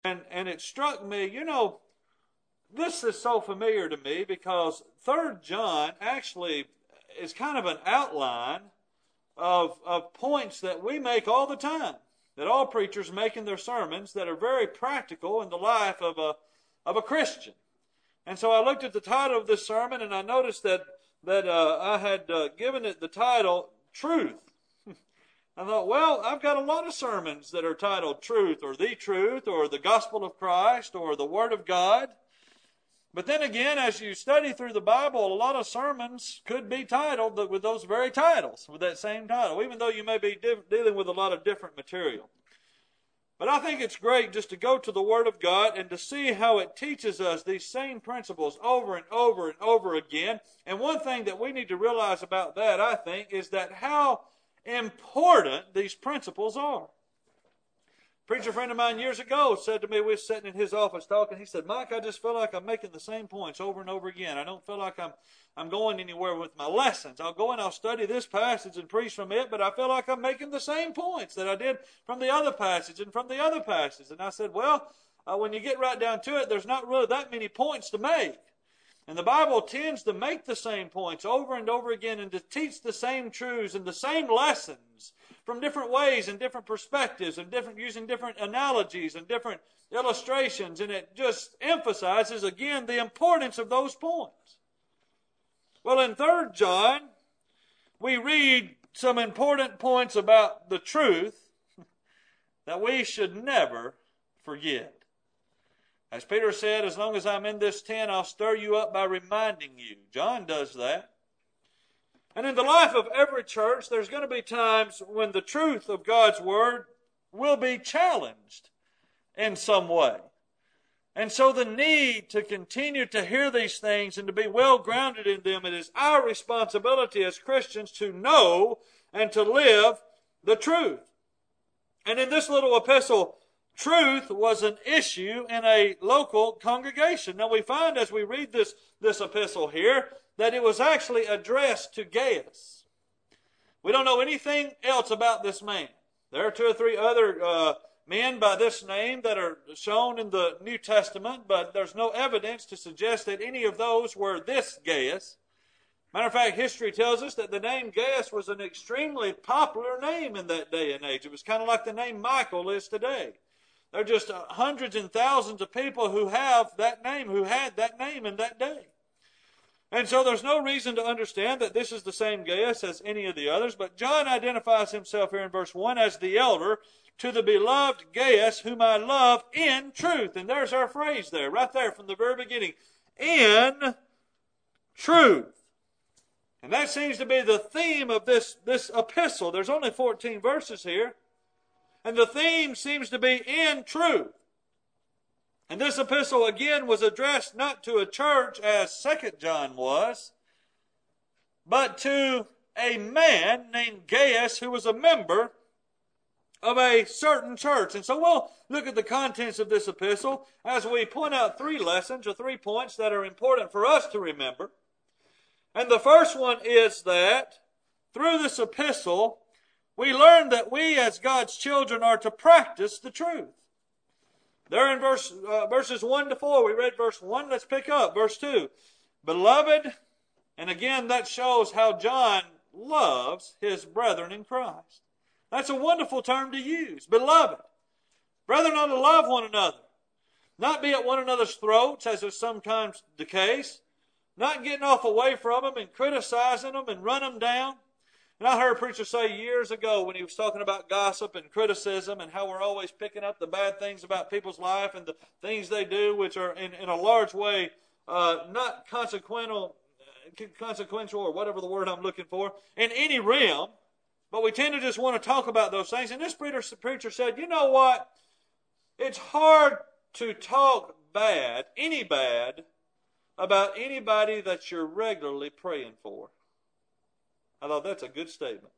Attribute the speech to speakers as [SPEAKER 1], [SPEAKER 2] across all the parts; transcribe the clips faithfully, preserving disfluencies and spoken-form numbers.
[SPEAKER 1] And, and it struck me, you know, this is so familiar to me because Third John actually is kind of an outline of, of points that we make all the time, that all preachers make in their sermons that are very practical in the life of a, of a Christian. And so I looked at the title of this sermon and I noticed that, that uh, I had uh, given it the title, Truth. I thought, well, I've got a lot of sermons that are titled Truth or The Truth or The Gospel of Christ or The Word of God. But then again, as you study through the Bible, a lot of sermons could be titled with those very titles, with that same title, even though you may be de- dealing with a lot of different material. But I think it's great just to go to the Word of God and to see how it teaches us these same principles over and over and over again. And one thing that we need to realize about that, I think, is that how important these principles are. A preacher friend of mine years ago said to me, we were sitting in his office talking, he said, Mike, I just feel like I'm making the same points over and over again. I don't feel like I'm I'm going anywhere with my lessons. I'll go and I'll study this passage and preach from it, but I feel like I'm making the same points that I did from the other passage and from the other passage. And I said, well, uh, when you get right down to it, there's not really that many points to make. And the Bible tends to make the same points over and over again and to teach the same truths and the same lessons from different ways and different perspectives and different using different analogies and different illustrations. And it just emphasizes, again, the importance of those points. Well, in Third John, we read some important points about the truth that we should never forget. As Peter said, as long as I'm in this tent, I'll stir you up by reminding you. John does that. And in the life of every church, there's going to be times when the truth of God's Word will be challenged in some way. And so the need to continue to hear these things and to be well grounded in them, it is our responsibility as Christians to know and to live the truth. And in this little epistle, truth was an issue in a local congregation. Now we find as we read this, this epistle here that it was actually addressed to Gaius. We don't know anything else about this man. There are two or three other uh, men by this name that are shown in the New Testament, but there's no evidence to suggest that any of those were this Gaius. Matter of fact, history tells us that the name Gaius was an extremely popular name in that day and age. It was kind of like the name Michael is today. There are just hundreds and thousands of people who have that name, who had that name in that day. And so there's no reason to understand that this is the same Gaius as any of the others, but John identifies himself here in verse one as the elder to the beloved Gaius, whom I love in truth. And there's our phrase there, right there from the very beginning. In truth. And that seems to be the theme of this, this epistle. There's only fourteen verses here. And the theme seems to be in truth. And this epistle again was addressed not to a church as Second John was, but to a man named Gaius who was a member of a certain church. And so we'll look at the contents of this epistle as we point out three lessons or three points that are important for us to remember. And the first one is that through this epistle, we learn that we as God's children are to practice the truth. There in verse, uh, verses one to four, we read verse one. Let's pick up verse two. Beloved, and again that shows how John loves his brethren in Christ. That's a wonderful term to use. Beloved. Brethren ought to love one another. Not be at one another's throats, as is sometimes the case. Not getting off away from them and criticizing them and run them down. And I heard a preacher say years ago when he was talking about gossip and criticism and how we're always picking up the bad things about people's life and the things they do, which are in, in a large way uh, not consequential, consequential or whatever the word I'm looking for, in any realm. But we tend to just want to talk about those things. And this preacher, preacher said, you know what? It's hard to talk bad, any bad, about anybody that you're regularly praying for. I thought that's a good statement.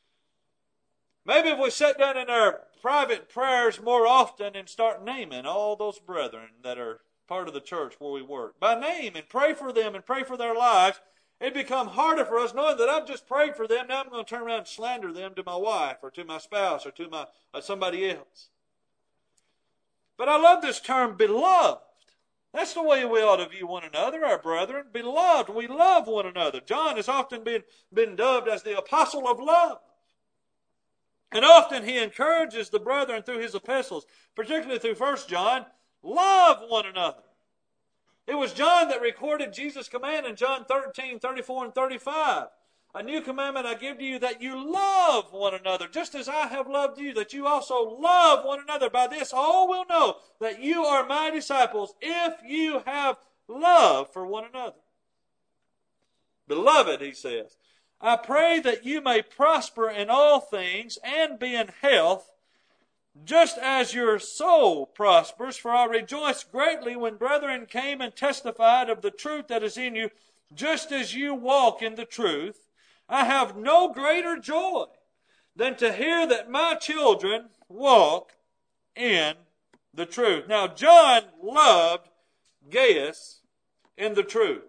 [SPEAKER 1] Maybe if we sit down in our private prayers more often and start naming all those brethren that are part of the church where we work, by name, and pray for them and pray for their lives, it'd become harder for us knowing that I've just prayed for them. Now I'm going to turn around and slander them to my wife or to my spouse or to my uh, somebody else. But I love this term, beloved. That's the way we ought to view one another, our brethren. Beloved, we love one another. John has often been, been dubbed as the apostle of love. And often he encourages the brethren through his epistles, particularly through First John, love one another. It was John that recorded Jesus' command in John thirteen, thirty-four, and thirty-five. A new commandment I give to you, that you love one another, just as I have loved you, that you also love one another. By this all will know that you are my disciples, if you have love for one another. Beloved, he says, I pray that you may prosper in all things and be in health, just as your soul prospers. For I rejoiced greatly when brethren came and testified of the truth that is in you, just as you walk in the truth. I have no greater joy than to hear that my children walk in the truth. Now, John loved Gaius in the truth.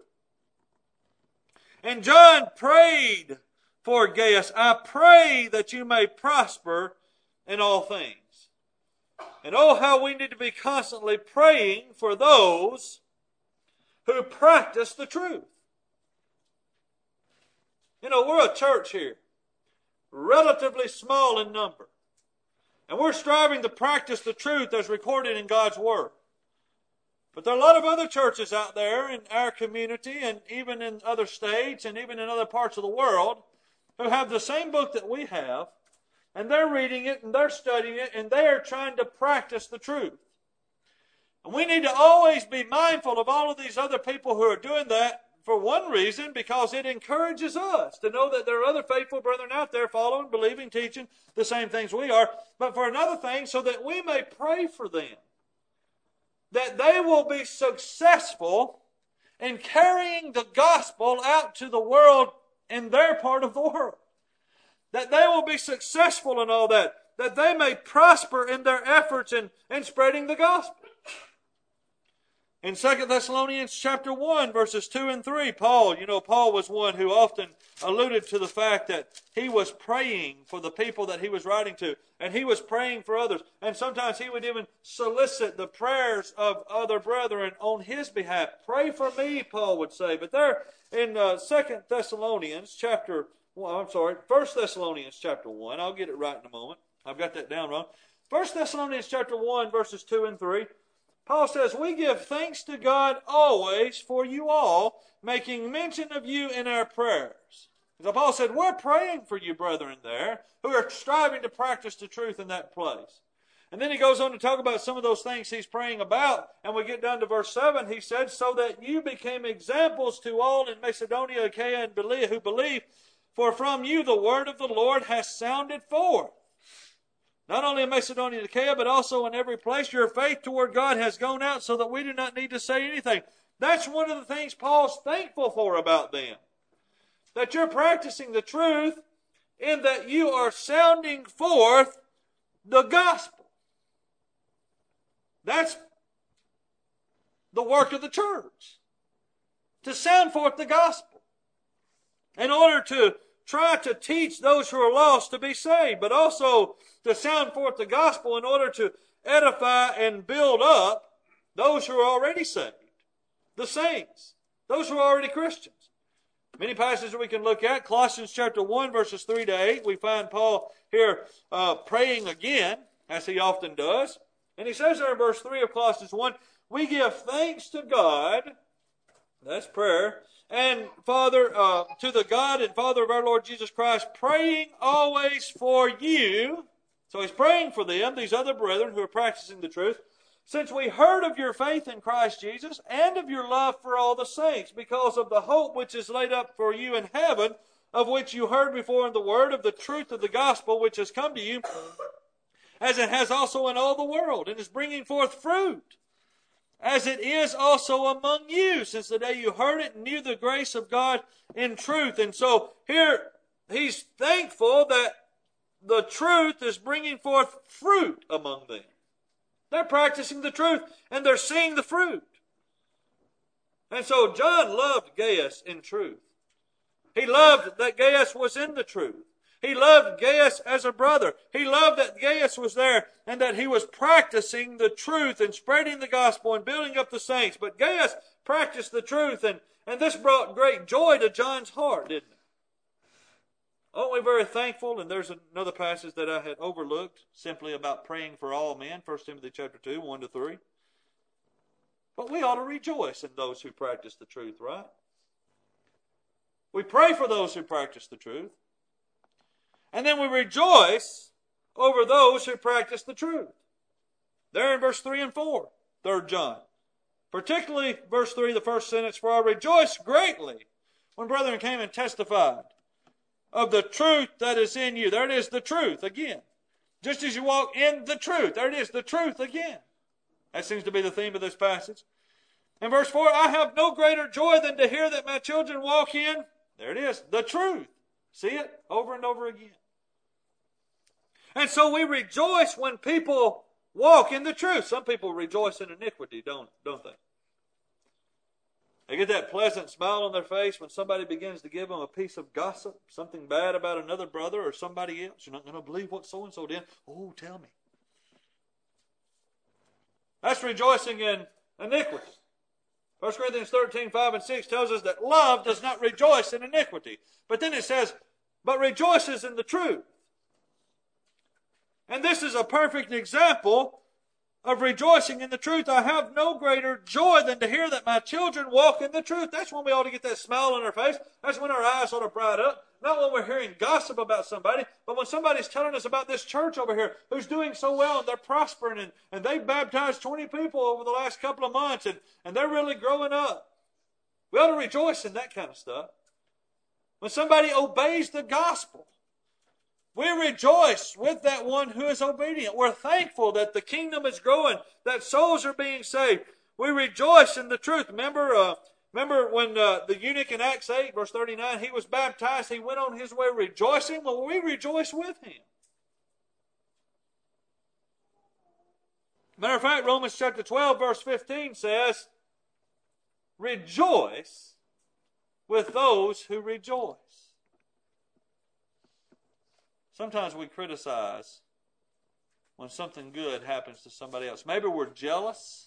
[SPEAKER 1] And John prayed for Gaius, I pray that you may prosper in all things. And oh, how we need to be constantly praying for those who practice the truth. You know, we're a church here, relatively small in number. And we're striving to practice the truth as recorded in God's Word. But there are a lot of other churches out there in our community and even in other states and even in other parts of the world who have the same book that we have, and they're reading it and they're studying it and they are trying to practice the truth. And we need to always be mindful of all of these other people who are doing that. For one reason, because it encourages us to know that there are other faithful brethren out there following, believing, teaching the same things we are. But for another thing, so that we may pray for them, that they will be successful in carrying the gospel out to the world in their part of the world. That they will be successful in all that. That they may prosper in their efforts in, in spreading the gospel. In Second Thessalonians chapter one, verses two and three, Paul, you know, Paul was one who often alluded to the fact that he was praying for the people that he was writing to, and he was praying for others. And sometimes he would even solicit the prayers of other brethren on his behalf. Pray for me, Paul would say. But there in uh, Second Thessalonians chapter, well, I'm sorry, First Thessalonians chapter one, I'll get it right in a moment. I've got that down wrong. First Thessalonians chapter one, verses two and three. Paul says, we give thanks to God always for you all, making mention of you in our prayers. So Paul said, we're praying for you, brethren, there, who are striving to practice the truth in that place. And then he goes on to talk about some of those things he's praying about. And we get down to verse seven. He said, so that you became examples to all in Macedonia, Achaia, and Berea who believe, for from you the word of the Lord has sounded forth. Not only in Macedonia and Achaia, but also in every place. Your faith toward God has gone out so that we do not need to say anything. That's one of the things Paul's thankful for about them. That you're practicing the truth in that you are sounding forth the gospel. That's the work of the church. To sound forth the gospel. In order to try to teach those who are lost to be saved, but also to sound forth the gospel in order to edify and build up those who are already saved, the saints, those who are already Christians. Many passages we can look at. Colossians chapter one, verses three to eight, we find Paul here uh, praying again, as he often does. And he says there in verse three of Colossians one, we give thanks to God, that's prayer, and Father, uh, to the God and Father of our Lord Jesus Christ, praying always for you. So he's praying for them, these other brethren who are practicing the truth, since we heard of your faith in Christ Jesus and of your love for all the saints, because of the hope which is laid up for you in heaven, of which you heard before in the word of the truth of the gospel which has come to you, as it has also in all the world, and is bringing forth fruit, as it is also among you, since the day you heard it and knew the grace of God in truth. And so here he's thankful that the truth is bringing forth fruit among them. They're practicing the truth and they're seeing the fruit. And so John loved Gaius in truth. He loved that Gaius was in the truth. He loved Gaius as a brother. He loved that Gaius was there and that he was practicing the truth and spreading the gospel and building up the saints. But Gaius practiced the truth, and, and this brought great joy to John's heart, didn't it? Aren't we very thankful? And there's another passage that I had overlooked, simply about praying for all men, First Timothy chapter two, one to three. But we ought to rejoice in those who practice the truth, right? We pray for those who practice the truth. And then we rejoice over those who practice the truth. There in verse three and four, Third John. Particularly verse three, the first sentence, for I rejoiced greatly when brethren came and testified of the truth that is in you. There it is, the truth again. Just as you walk in the truth. There it is, the truth again. That seems to be the theme of this passage. In verse four, I have no greater joy than to hear that my children walk in, there it is, the truth. See it over and over again. And so we rejoice when people walk in the truth. Some people rejoice in iniquity, don't, don't they? They get that pleasant smile on their face when somebody begins to give them a piece of gossip, something bad about another brother or somebody else. You're not going to believe what so-and-so did. Oh, tell me. That's rejoicing in iniquity. First Corinthians thirteen, five and six tells us that love does not rejoice in iniquity. But then it says, but rejoices in the truth. And this is a perfect example of rejoicing in the truth. I have no greater joy than to hear that my children walk in the truth. That's when we ought to get that smile on our face. That's when our eyes ought to bright up. Not when we're hearing gossip about somebody, but when somebody's telling us about this church over here who's doing so well and they're prospering and, and they've baptized twenty people over the last couple of months and, and they're really growing up. We ought to rejoice in that kind of stuff. When somebody obeys the gospel, we rejoice with that one who is obedient. We're thankful that the kingdom is growing, that souls are being saved. We rejoice in the truth. Remember, uh, remember when uh, the eunuch in Acts eight, verse thirty-nine, he was baptized. He went on his way rejoicing. Well, we rejoice with him. Matter of fact, Romans chapter twelve, verse fifteen says, rejoice with those who rejoice. Sometimes we criticize when something good happens to somebody else. Maybe we're jealous.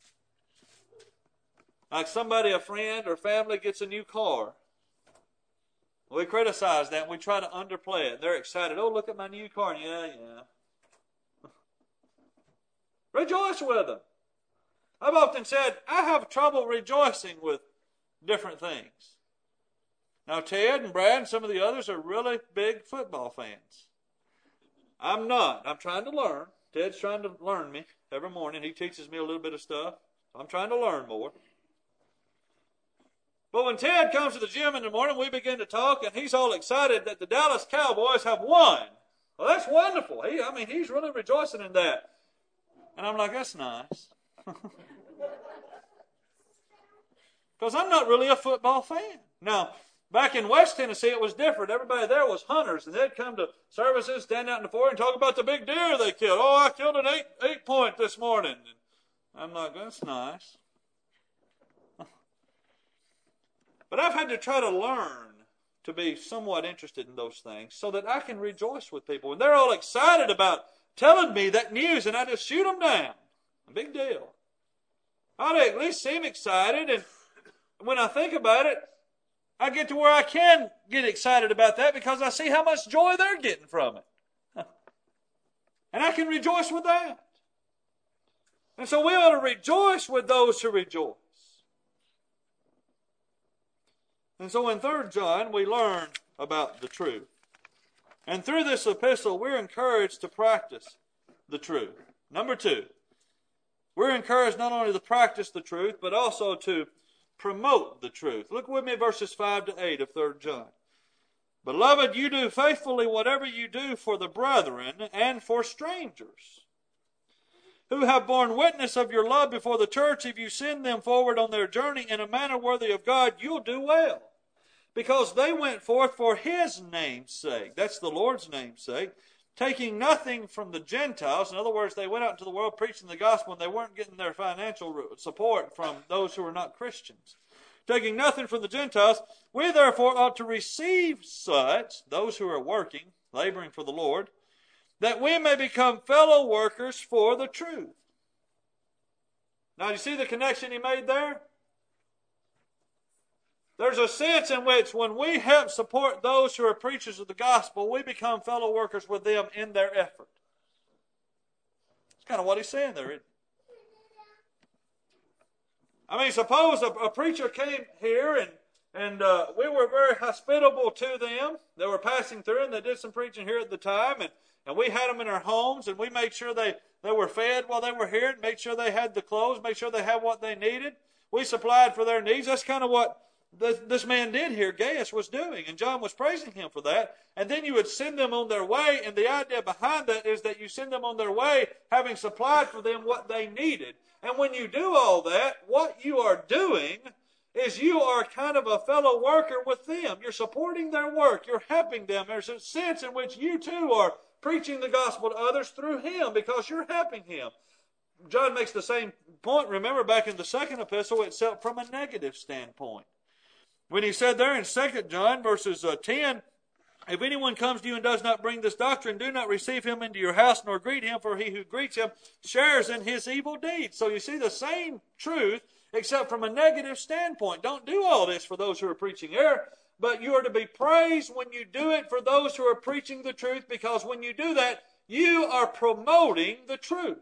[SPEAKER 1] Like somebody, a friend or family gets a new car. We criticize that and we try to underplay it. They're excited. Oh, look at my new car. Yeah, yeah. Rejoice with them. I've often said, I have trouble rejoicing with different things. Now, Ted and Brad and some of the others are really big football fans. I'm not. I'm trying to learn. Ted's trying to learn me every morning. He teaches me a little bit of stuff. I'm trying to learn more. But when Ted comes to the gym in the morning, we begin to talk, and he's all excited that the Dallas Cowboys have won. Well, that's wonderful. He, I mean, he's really rejoicing in that. And I'm like, that's nice. Because I'm not really a football fan. Now, back in West Tennessee, it was different. Everybody there was hunters, and they'd come to services, stand out in the foyer, and talk about the big deer they killed. Oh, I killed an eight, eight point this morning. And I'm like, that's nice. But I've had to try to learn to be somewhat interested in those things so that I can rejoice with people. And they're all excited about telling me that news, and I just shoot them down. A big deal. I ought to at least seem excited, and when I think about it, I get to where I can get excited about that because I see how much joy they're getting from it. And I can rejoice with that. And so we ought to rejoice with those who rejoice. And so in Third John, we learn about the truth. And through this epistle, we're encouraged to practice the truth. Number two, we're encouraged not only to practice the truth, but also to promote the truth. Look with me at verses five to eight of Third John. Beloved, you do faithfully whatever you do for the brethren and for strangers, who have borne witness of your love before the church. If you send them forward on their journey in a manner worthy of God, you'll do well. Because they went forth for His name's sake. That's the Lord's name's sake. Taking nothing from the Gentiles. In other words, they went out into the world preaching the gospel and they weren't getting their financial support from those who were not Christians. Taking nothing from the Gentiles, we therefore ought to receive such, those who are working, laboring for the Lord, that we may become fellow workers for the truth. Now, you see the connection he made there? There's a sense in which when we help support those who are preachers of the gospel, we become fellow workers with them in their effort. That's kind of what he's saying there, isn't it? I mean, suppose a, a preacher came here and, and uh, we were very hospitable to them. They were passing through and they did some preaching here at the time, and, and we had them in our homes, and we made sure they, they were fed while they were here, and made sure they had the clothes, made sure they had what they needed. We supplied for their needs. That's kind of what this, this man did here, Gaius was doing, and John was praising him for that. And then you would send them on their way, and the idea behind that is that you send them on their way having supplied for them what they needed. And when you do all that, what you are doing is you are kind of a fellow worker with them. You're supporting their work. You're helping them. There's a sense in which you too are preaching the gospel to others through him because you're helping him. John makes the same point, remember, back in the second epistle, itself from a negative standpoint. When he said there in Second John, verses uh, ten, if anyone comes to you and does not bring this doctrine, do not receive him into your house nor greet him, for he who greets him shares in his evil deeds. So you see the same truth, except from a negative standpoint. Don't do all this for those who are preaching error, but you are to be praised when you do it for those who are preaching the truth, because when you do that, you are promoting the truth.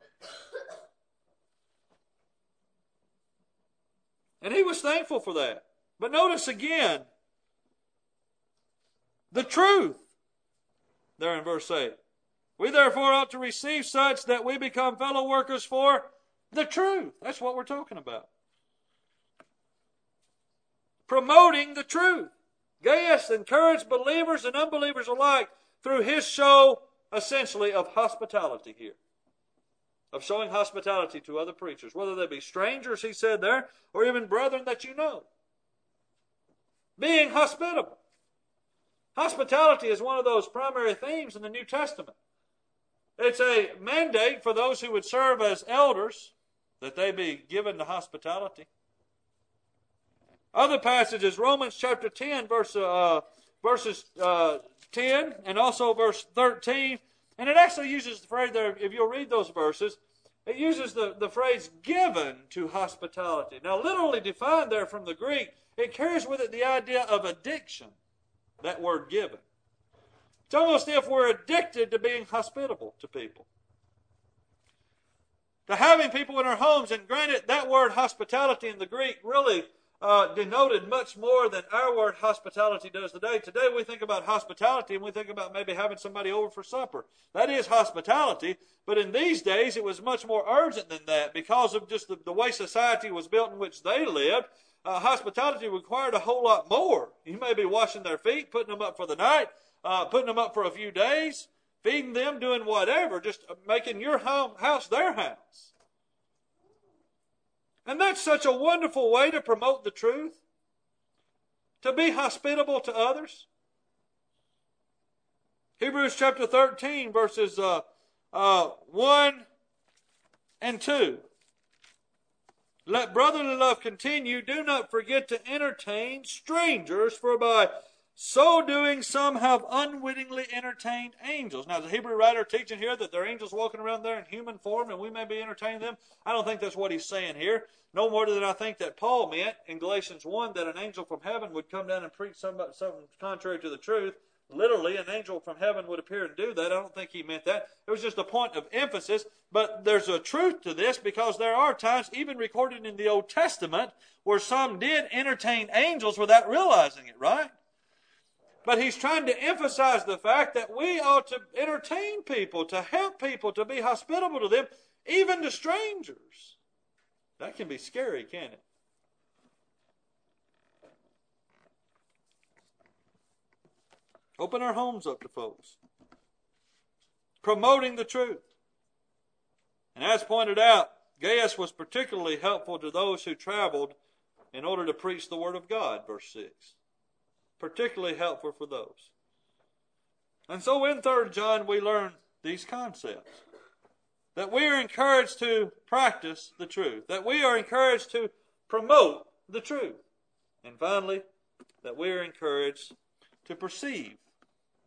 [SPEAKER 1] And he was thankful for that. But notice again, the truth, there in verse eight. We therefore ought to receive such that we become fellow workers for the truth. That's what we're talking about. Promoting the truth. Gaius encouraged believers and unbelievers alike through his show, essentially, of hospitality here. Of showing hospitality to other preachers, whether they be strangers, he said there, or even brethren that you know. Being hospitable. Hospitality is one of those primary themes in the New Testament. It's a mandate for those who would serve as elders that they be given to hospitality. Other passages, Romans chapter ten, verse, uh, verses uh, ten, and also verse thirteen, and it actually uses the phrase there, if you'll read those verses, it uses the, the phrase given to hospitality. Now, literally defined there from the Greek, it carries with it the idea of addiction, that word given. It's almost if we're addicted to being hospitable to people. To having people in our homes, and granted, that word hospitality in the Greek really uh, denoted much more than our word hospitality does today. Today we think about hospitality and we think about maybe having somebody over for supper. That is hospitality, but in these days it was much more urgent than that because of just the, the way society was built in which they lived. Uh, hospitality required a whole lot more. You may be washing their feet, putting them up for the night, uh, putting them up for a few days, feeding them, doing whatever, just making your home, house their house. And that's such a wonderful way to promote the truth, to be hospitable to others. Hebrews chapter thirteen, verses uh, uh, one and two. Let brotherly love continue. Do not forget to entertain strangers, for by so doing some have unwittingly entertained angels. Now, is the Hebrew writer teaching here that there are angels walking around there in human form and we may be entertaining them? I don't think that's what he's saying here. No more than I think that Paul meant in Galatians one that an angel from heaven would come down and preach something, something contrary to the truth. Literally, an angel from heaven would appear and do that. I don't think he meant that. It was just a point of emphasis. But there's a truth to this because there are times, even recorded in the Old Testament, where some did entertain angels without realizing it, right? But he's trying to emphasize the fact that we ought to entertain people, to help people, to be hospitable to them, even to strangers. That can be scary, can't it? Open our homes up to folks. Promoting the truth. And as pointed out, Gaius was particularly helpful to those who traveled in order to preach the Word of God, verse six. Particularly helpful for those. And so in Third John we learn these concepts. That we are encouraged to practice the truth. That we are encouraged to promote the truth. And finally, that we are encouraged to perceive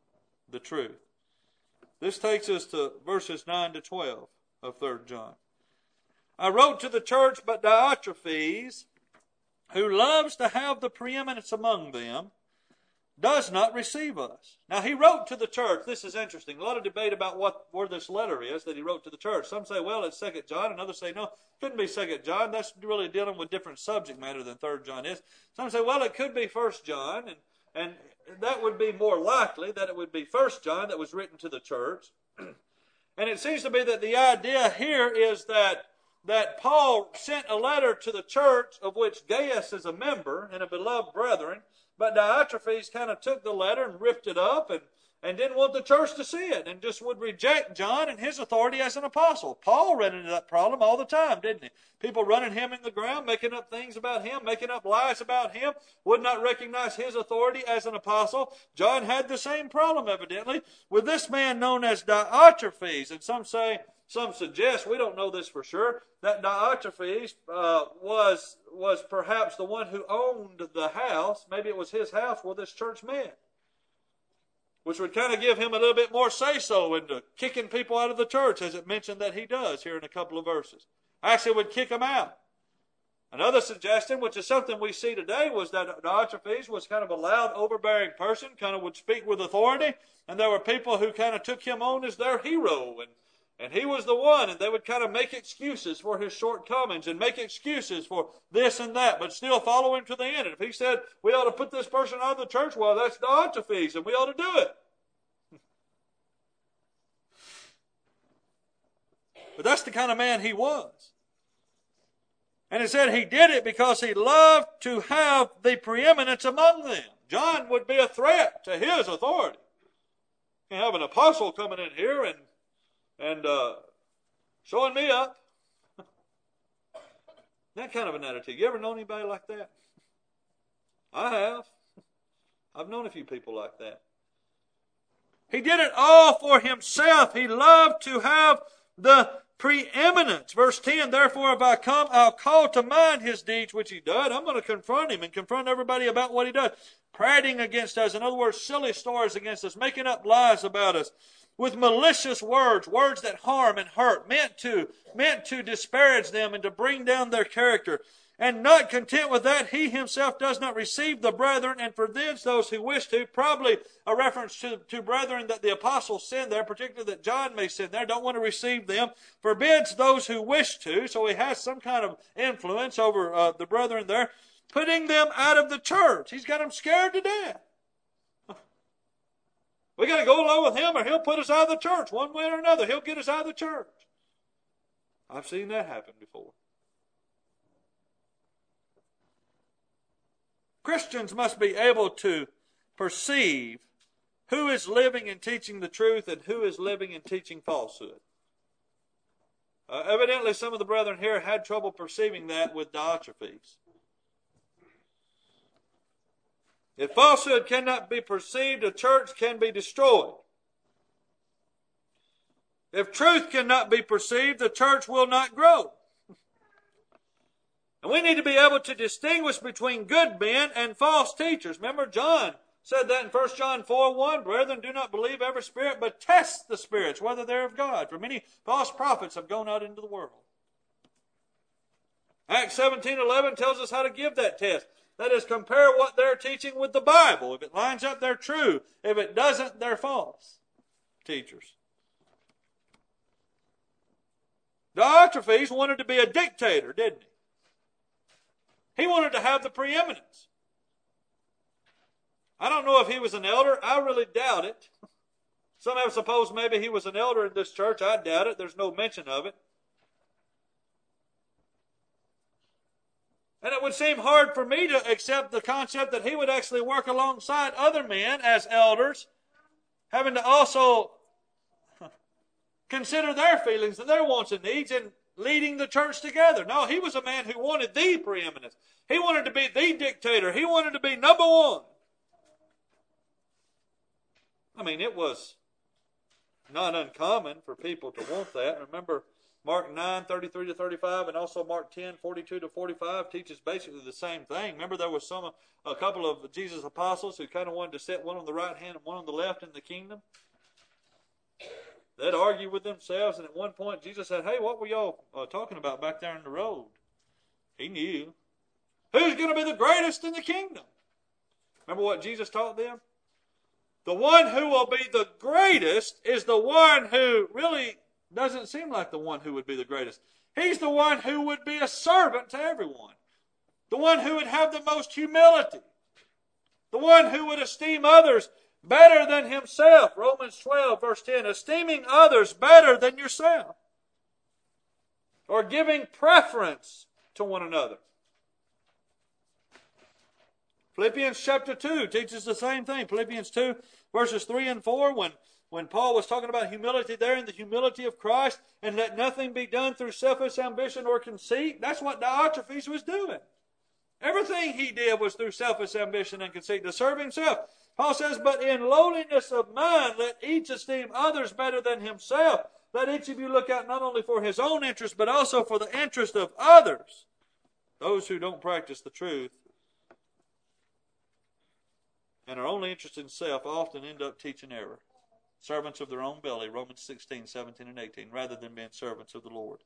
[SPEAKER 1] the truth. This takes us to verses nine to twelve of Third John. I wrote to the church, but Diotrephes, who loves to have the preeminence among them, does not receive us. Now, he wrote to the church. This is interesting. A lot of debate about what where this letter is that he wrote to the church. Some say, well, it's Second John, and others say, no, it couldn't be Second John. That's really dealing with different subject matter than Third John is. Some say, well, it could be First John, and, and that would be more likely that it would be First John that was written to the church. And it seems to be that the idea here is that that Paul sent a letter to the church of which Gaius is a member and a beloved brethren, but Diotrephes kind of took the letter and ripped it up and, and didn't want the church to see it and just would reject John and his authority as an apostle. Paul ran into that problem all the time, didn't he? People running him in the ground, making up things about him, making up lies about him, would not recognize his authority as an apostle. John had the same problem, evidently, with this man known as Diotrephes. And some say, some suggest, we don't know this for sure, that Diotrephes uh, was, was perhaps the one who owned the house. Maybe it was his house where this church met, which would kind of give him a little bit more say-so into kicking people out of the church, as it mentioned that he does here in a couple of verses. Actually would kick them out. Another suggestion, which is something we see today, was that Diotrephes was kind of a loud, overbearing person, kind of would speak with authority, and there were people who kind of took him on as their hero, and, and he was the one, and they would kind of make excuses for his shortcomings and make excuses for this and that, but still follow him to the end. And if he said, we ought to put this person out of the church, well, that's Diotrephes, and we ought to do it. But that's the kind of man he was. And it said he did it because he loved to have the preeminence among them. John would be a threat to his authority. You have an apostle coming in here and and uh, showing me up. That kind of an attitude. You ever known anybody like that? I have. I've known a few people like that. He did it all for himself. He loved to have the preeminence. Verse ten, therefore if I come, I'll call to mind his deeds which he did. I'm going to confront him and confront everybody about what he does. Prating against us. In other words, silly stories against us. Making up lies about us. With malicious words. Words that harm and hurt. Meant to, meant to disparage them and to bring down their character. And not content with that, he himself does not receive the brethren, and forbids those who wish to. Probably a reference to, to brethren that the apostles send there, particularly that John may send there, don't want to receive them. Forbids those who wish to, so he has some kind of influence over uh, the brethren there, putting them out of the church. He's got them scared to death. We got to go along with him or he'll put us out of the church one way or another. He'll get us out of the church. I've seen that happen before. Christians must be able to perceive who is living and teaching the truth and who is living and teaching falsehood. Uh, evidently, some of the brethren here had trouble perceiving that with Diotrephes. If falsehood cannot be perceived, a church can be destroyed. If truth cannot be perceived, the church will not grow. And we need to be able to distinguish between good men and false teachers. Remember, John said that in First John four one, brethren, do not believe every spirit, but test the spirits, whether they're of God. For many false prophets have gone out into the world. Acts seventeen eleven tells us how to give that test. That is, compare what they're teaching with the Bible. If it lines up, they're true. If it doesn't, they're false teachers. Diotrephes wanted to be a dictator, didn't he? He wanted to have the preeminence. I don't know if he was an elder. I really doubt it. Some have supposed maybe he was an elder in this church. I doubt it. There's no mention of it. And it would seem hard for me to accept the concept that he would actually work alongside other men as elders, having to also consider their feelings and their wants and needs in leading the church together. No, he was a man who wanted the preeminence. He wanted to be the dictator. He wanted to be number one. I mean, it was not uncommon for people to want that. Remember Mark nine, thirty-three to thirty-five, and also Mark ten, forty-two to forty-five teaches basically the same thing. Remember, there was some a couple of Jesus' apostles who kind of wanted to sit one on the right hand and one on the left in the kingdom. They'd argue with themselves, and at one point Jesus said, hey, what were y'all uh, talking about back there in the road? He knew. Who's going to be the greatest in the kingdom? Remember what Jesus taught them? The one who will be the greatest is the one who really doesn't seem like the one who would be the greatest. He's the one who would be a servant to everyone. The one who would have the most humility. The one who would esteem others better than himself. Romans twelve, verse ten. Esteeming others better than yourself. Or giving preference to one another. Philippians chapter two teaches the same thing. Philippians two, verses three and four, when, when Paul was talking about humility there in the humility of Christ, and let nothing be done through selfish ambition or conceit, that's what Diotrephes was doing. Everything he did was through selfish ambition and conceit, to serve himself. Paul says, but in lowliness of mind, let each esteem others better than himself. Let each of you look out not only for his own interest, but also for the interest of others. Those who don't practice the truth and are only interested in self often end up teaching error. Servants of their own belly, Romans sixteen, seventeen, and eighteen, rather than being servants of the Lord.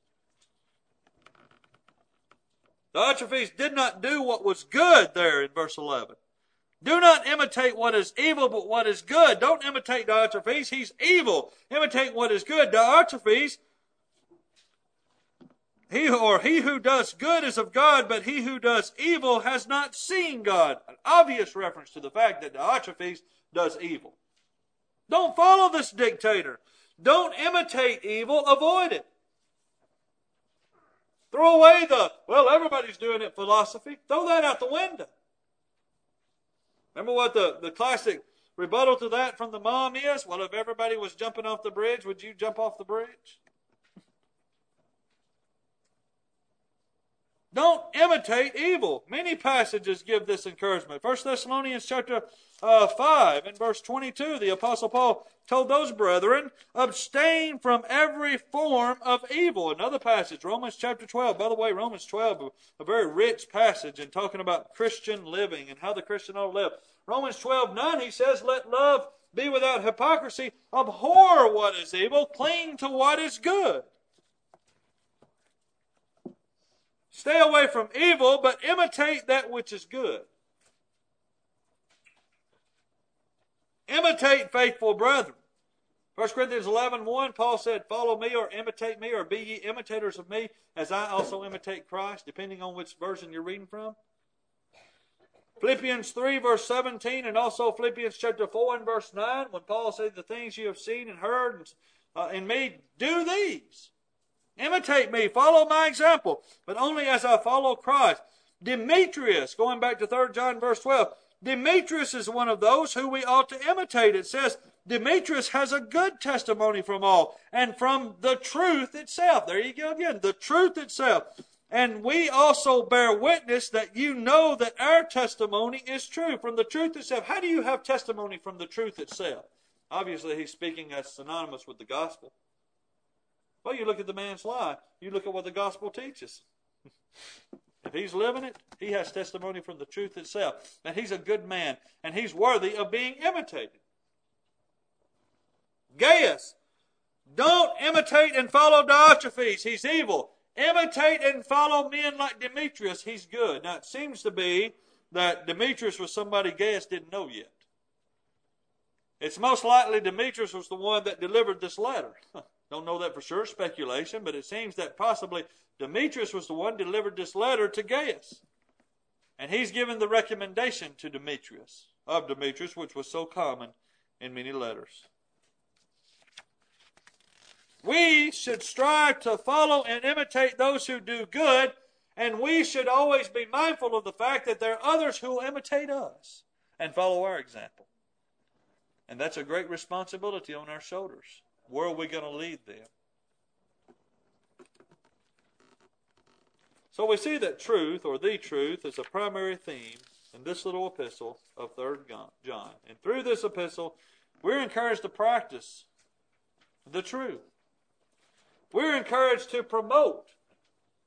[SPEAKER 1] Diotrephes did not do what was good there in verse eleven. Do not imitate what is evil, but what is good. Don't imitate Diotrephes. He's evil. Imitate what is good. Diotrephes, he or he who does good is of God, but he who does evil has not seen God. An obvious reference to the fact that Diotrephes does evil. Don't follow this dictator. Don't imitate evil. Avoid it. Throw away the, well, everybody's doing it philosophy. Throw that out the window. Remember what the, the classic rebuttal to that from the mom is? Well, if everybody was jumping off the bridge, would you jump off the bridge? Don't imitate evil. Many passages give this encouragement. First Thessalonians chapter uh, five and verse twenty-two, the Apostle Paul told those brethren, abstain from every form of evil. Another passage, Romans chapter twelve. By the way, Romans twelve, a very rich passage in talking about Christian living and how the Christian ought to live. Romans twelve, nine, he says, let love be without hypocrisy. Abhor what is evil. Cling to what is good. Stay away from evil, but imitate that which is good. Imitate faithful brethren. First Corinthians eleven, one, Paul said, follow me or imitate me, or be ye imitators of me, as I also imitate Christ, depending on which version you're reading from. Philippians three, verse seventeen, and also Philippians chapter four and verse nine, when Paul said, the things you have seen and heard uh, in me, do these. Imitate me, follow my example, but only as I follow Christ. Demetrius, going back to Third John verse twelve, Demetrius is one of those who we ought to imitate. It says Demetrius has a good testimony from all and from the truth itself. There you go again, the truth itself. And we also bear witness that you know that our testimony is true, from the truth itself. How do you have testimony from the truth itself? Obviously, he's speaking as synonymous with the gospel. Well, you look at the man's life. You look at what the gospel teaches. If he's living it, he has testimony from the truth itself. And he's a good man, and he's worthy of being imitated. Gaius, don't imitate and follow Diotrephes. He's evil. Imitate and follow men like Demetrius. He's good. Now, it seems to be that Demetrius was somebody Gaius didn't know yet. It's most likely Demetrius was the one that delivered this letter. Don't know that for sure, speculation, but it seems that possibly Demetrius was the one who delivered this letter to Gaius. And he's given the recommendation to Demetrius, of Demetrius, which was so common in many letters. We should strive to follow and imitate those who do good, and we should always be mindful of the fact that there are others who will imitate us and follow our example. And that's a great responsibility on our shoulders. Where are we going to lead them? So we see that truth, or the truth, is a primary theme in this little epistle of Third John. And through this epistle, we're encouraged to practice the truth. We're encouraged to promote